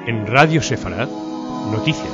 En Radio Sefarad, noticias.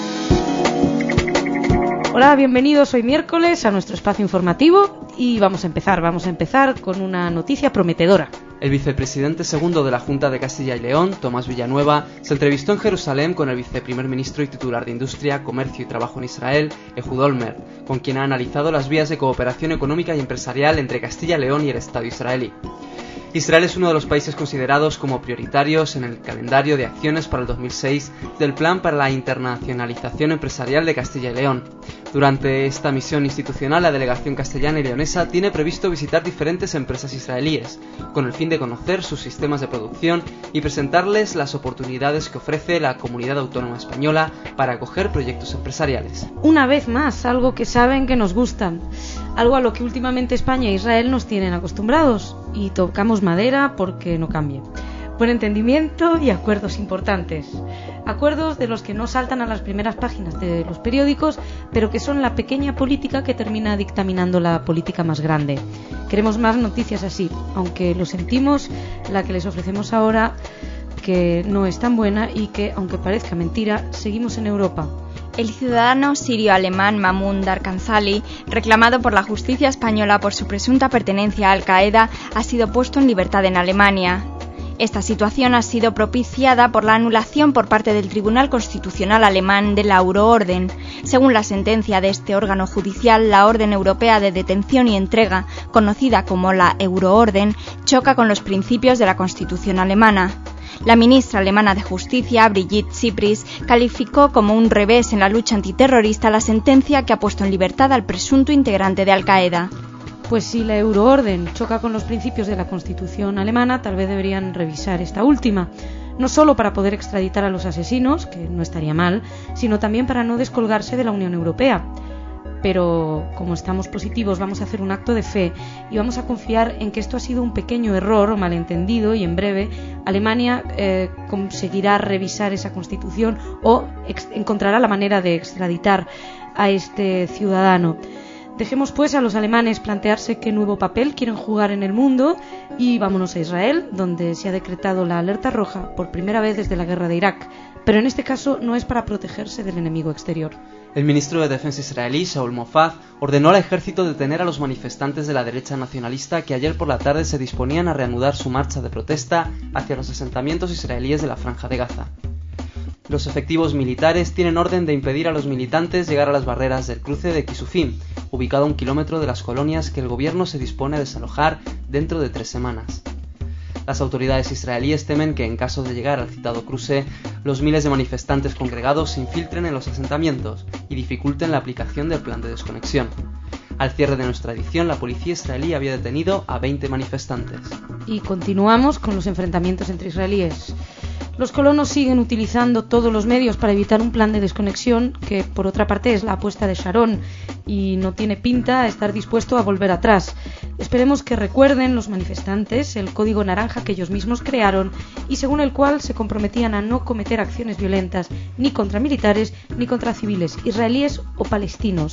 Hola, bienvenidos hoy miércoles a nuestro espacio informativo y vamos a empezar con una noticia prometedora. El vicepresidente segundo de la Junta de Castilla y León, Tomás Villanueva, se entrevistó en Jerusalén con el viceprimer ministro y titular de Industria, Comercio y Trabajo en Israel, Ehud Olmert, con quien ha analizado las vías de cooperación económica y empresarial entre Castilla y León y el Estado israelí. Israel es uno de los países considerados como prioritarios en el calendario de acciones para el 2006 del Plan para la Internacionalización Empresarial de Castilla y León. Durante esta misión institucional, la delegación castellana y leonesa tiene previsto visitar diferentes empresas israelíes, con el fin de conocer sus sistemas de producción y presentarles las oportunidades que ofrece la comunidad autónoma española para acoger proyectos empresariales. Una vez más, algo que saben que nos gusta, algo a lo que últimamente España e Israel nos tienen acostumbrados, y tocamos madera porque no cambie. Buen entendimiento y acuerdos importantes. Acuerdos de los que no saltan a las primeras páginas de los periódicos, pero que son la pequeña política que termina dictaminando la política más grande. Queremos más noticias así, aunque lo sentimos, la que les ofrecemos ahora que no es tan buena y que, aunque parezca mentira, seguimos en Europa. El ciudadano sirio-alemán Mahmoud Darkhanzali, reclamado por la justicia española por su presunta pertenencia a Al-Qaeda, ha sido puesto en libertad en Alemania. Esta situación ha sido propiciada por la anulación por parte del Tribunal Constitucional alemán de la Euroorden. Según la sentencia de este órgano judicial, la Orden Europea de Detención y Entrega, conocida como la Euroorden, choca con los principios de la Constitución alemana. La ministra alemana de Justicia, Brigitte Zypries, calificó como un revés en la lucha antiterrorista la sentencia que ha puesto en libertad al presunto integrante de Al-Qaeda. Pues si la Euroorden choca con los principios de la Constitución alemana, tal vez deberían revisar esta última, no solo para poder extraditar a los asesinos, que no estaría mal, sino también para no descolgarse de la Unión Europea. Pero como estamos positivos, vamos a hacer un acto de fe y vamos a confiar en que esto ha sido un pequeño error o malentendido y en breve Alemania conseguirá revisar esa Constitución o encontrará la manera de extraditar a este ciudadano. Dejemos pues a los alemanes plantearse qué nuevo papel quieren jugar en el mundo y vámonos a Israel, donde se ha decretado la alerta roja por primera vez desde la guerra de Irak, pero en este caso no es para protegerse del enemigo exterior. El ministro de Defensa israelí, Shaul Mofaz, ordenó al ejército detener a los manifestantes de la derecha nacionalista que ayer por la tarde se disponían a reanudar su marcha de protesta hacia los asentamientos israelíes de la Franja de Gaza. Los efectivos militares tienen orden de impedir a los militantes llegar a las barreras del cruce de Kisufim, ubicado a 1 kilómetro de las colonias que el gobierno se dispone a desalojar dentro de 3 semanas. Las autoridades israelíes temen que, en caso de llegar al citado cruce, los miles de manifestantes congregados se infiltren en los asentamientos y dificulten la aplicación del plan de desconexión. Al cierre de nuestra edición, la policía israelí había detenido a 20 manifestantes. Y continuamos con los enfrentamientos entre israelíes. Los colonos siguen utilizando todos los medios para evitar un plan de desconexión que, por otra parte, es la apuesta de Sharon y no tiene pinta a estar dispuesto a volver atrás. Esperemos que recuerden los manifestantes el código naranja que ellos mismos crearon y según el cual se comprometían a no cometer acciones violentas ni contra militares ni contra civiles, israelíes o palestinos.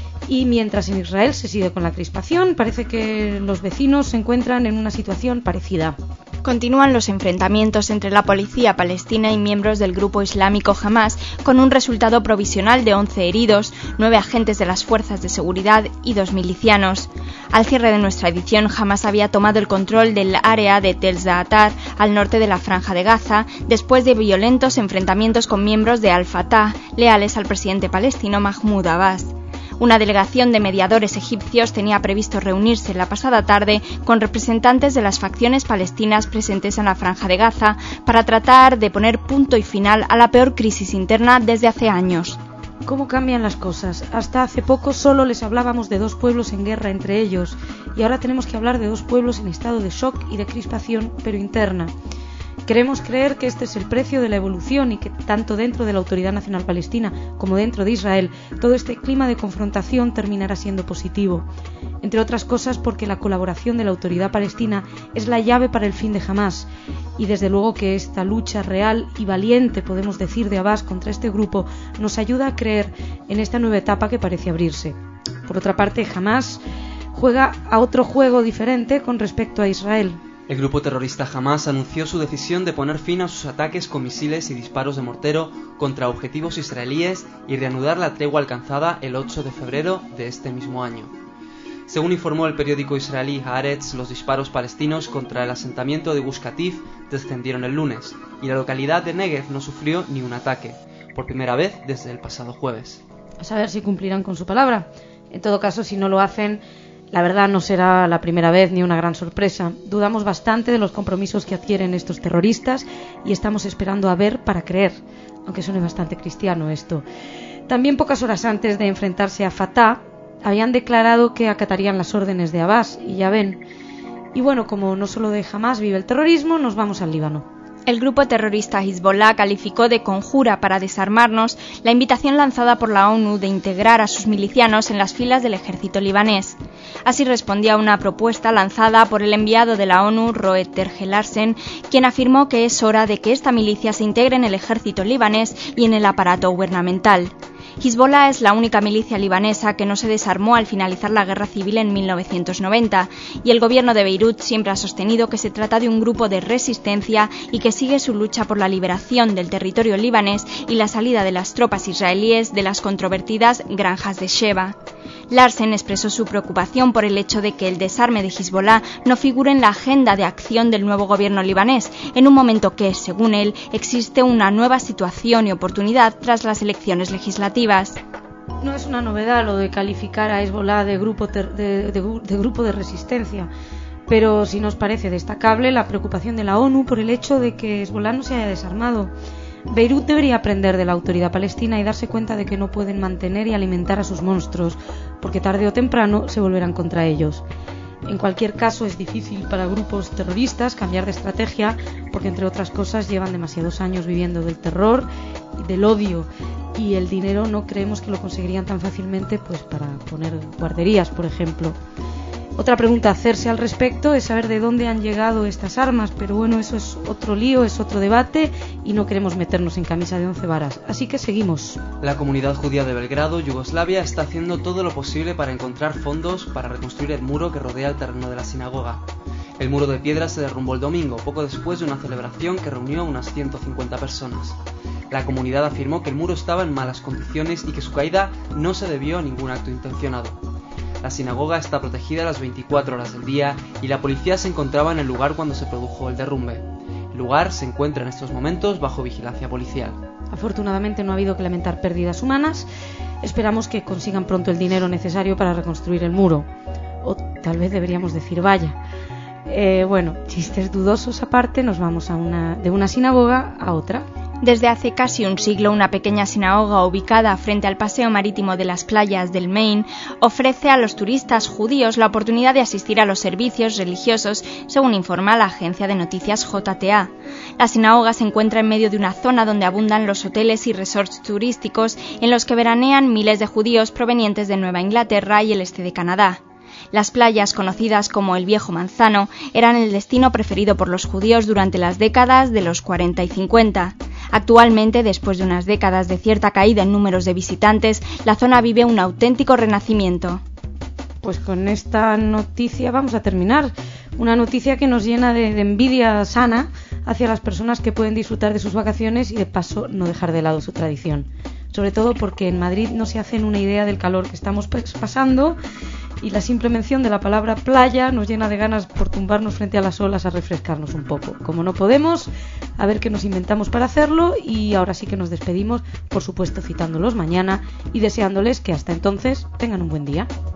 Y mientras en Israel se sigue con la crispación, parece que los vecinos se encuentran en una situación parecida. Continúan los enfrentamientos entre la policía palestina y miembros del grupo islámico Hamas, con un resultado provisional de 11 heridos, 9 agentes de las fuerzas de seguridad y 2 milicianos. Al cierre de nuestra edición, Hamas había tomado el control del área de Tel Zaatar, al norte de la Franja de Gaza, después de violentos enfrentamientos con miembros de Al-Fatah, leales al presidente palestino Mahmoud Abbas. Una delegación de mediadores egipcios tenía previsto reunirse la pasada tarde con representantes de las facciones palestinas presentes en la Franja de Gaza para tratar de poner punto y final a la peor crisis interna desde hace años. ¿Cómo cambian las cosas? Hasta hace poco solo les hablábamos de 2 pueblos en guerra entre ellos y ahora tenemos que hablar de 2 pueblos en estado de shock y de crispación, pero interna. Queremos creer que este es el precio de la evolución y que tanto dentro de la Autoridad Nacional Palestina como dentro de Israel todo este clima de confrontación terminará siendo positivo. Entre otras cosas porque la colaboración de la Autoridad Palestina es la llave para el fin de Hamas y desde luego que esta lucha real y valiente, podemos decir, de Abbas contra este grupo nos ayuda a creer en esta nueva etapa que parece abrirse. Por otra parte, Hamas juega a otro juego diferente con respecto a Israel. El grupo terrorista Hamas anunció su decisión de poner fin a sus ataques con misiles y disparos de mortero contra objetivos israelíes y reanudar la tregua alcanzada el 8 de febrero de este mismo año. Según informó el periódico israelí Haaretz, los disparos palestinos contra el asentamiento de Gush Katif descendieron el lunes y la localidad de Negev no sufrió ni un ataque, por primera vez desde el pasado jueves. A saber si cumplirán con su palabra. En todo caso, si no lo hacen, la verdad no será la primera vez ni una gran sorpresa. Dudamos bastante de los compromisos que adquieren estos terroristas y estamos esperando a ver para creer, aunque suene bastante cristiano esto. También pocas horas antes de enfrentarse a Fatah, habían declarado que acatarían las órdenes de Abbas, y ya ven. Y bueno, como no solo de Hamas vive el terrorismo, nos vamos al Líbano. El grupo terrorista Hezbollah calificó de conjura para desarmarnos la invitación lanzada por la ONU de integrar a sus milicianos en las filas del ejército libanés. Así respondía a una propuesta lanzada por el enviado de la ONU, Roed Tergelarsen, quien afirmó que es hora de que esta milicia se integre en el ejército libanés y en el aparato gubernamental. Hezbollah es la única milicia libanesa que no se desarmó al finalizar la guerra civil en 1990 y el gobierno de Beirut siempre ha sostenido que se trata de un grupo de resistencia y que sigue su lucha por la liberación del territorio libanés y la salida de las tropas israelíes de las controvertidas granjas de Sheba. Larsen expresó su preocupación por el hecho de que el desarme de Hezbollah no figure en la agenda de acción del nuevo gobierno libanés, en un momento que, según él, existe una nueva situación y oportunidad tras las elecciones legislativas. No es una novedad lo de calificar a Hezbollah de grupo de resistencia, pero sí nos parece destacable la preocupación de la ONU por el hecho de que Hezbollah no se haya desarmado. Beirut debería aprender de la autoridad palestina y darse cuenta de que no pueden mantener y alimentar a sus monstruos, porque tarde o temprano se volverán contra ellos. En cualquier caso, es difícil para grupos terroristas cambiar de estrategia, porque entre otras cosas llevan demasiados años viviendo del terror y del odio, y el dinero no creemos que lo conseguirían tan fácilmente pues para poner guarderías, por ejemplo. Otra pregunta a hacerse al respecto es saber de dónde han llegado estas armas, pero bueno, eso es otro lío, es otro debate y no queremos meternos en camisa de 11 varas. Así que seguimos. La comunidad judía de Belgrado, Yugoslavia, está haciendo todo lo posible para encontrar fondos para reconstruir el muro que rodea el terreno de la sinagoga. El muro de piedra se derrumbó el domingo, poco después de una celebración que reunió a unas 150 personas. La comunidad afirmó que el muro estaba en malas condiciones y que su caída no se debió a ningún acto intencionado. La sinagoga está protegida a las 24 horas del día y la policía se encontraba en el lugar cuando se produjo el derrumbe. El lugar se encuentra en estos momentos bajo vigilancia policial. Afortunadamente no ha habido que lamentar pérdidas humanas. Esperamos que consigan pronto el dinero necesario para reconstruir el muro. O tal vez deberíamos decir vaya. Bueno, chistes dudosos aparte, nos vamos de una sinagoga a otra. Desde hace casi un siglo, una pequeña sinagoga ubicada frente al paseo marítimo de las playas del Maine ofrece a los turistas judíos la oportunidad de asistir a los servicios religiosos, según informa la agencia de noticias JTA. La sinagoga se encuentra en medio de una zona donde abundan los hoteles y resorts turísticos en los que veranean miles de judíos provenientes de Nueva Inglaterra y el este de Canadá. Las playas, conocidas como el Viejo Manzano, eran el destino preferido por los judíos durante las décadas de los 40 y 50. Actualmente, después de unas décadas de cierta caída en números de visitantes, la zona vive un auténtico renacimiento. Pues con esta noticia vamos a terminar. Una noticia que nos llena de envidia sana hacia las personas que pueden disfrutar de sus vacaciones y de paso no dejar de lado su tradición. Sobre todo porque en Madrid no se hacen una idea del calor que estamos pasando y la simple mención de la palabra playa nos llena de ganas por tumbarnos frente a las olas a refrescarnos un poco. Como no podemos, a ver qué nos inventamos para hacerlo y ahora sí que nos despedimos, por supuesto citándolos mañana y deseándoles que hasta entonces tengan un buen día.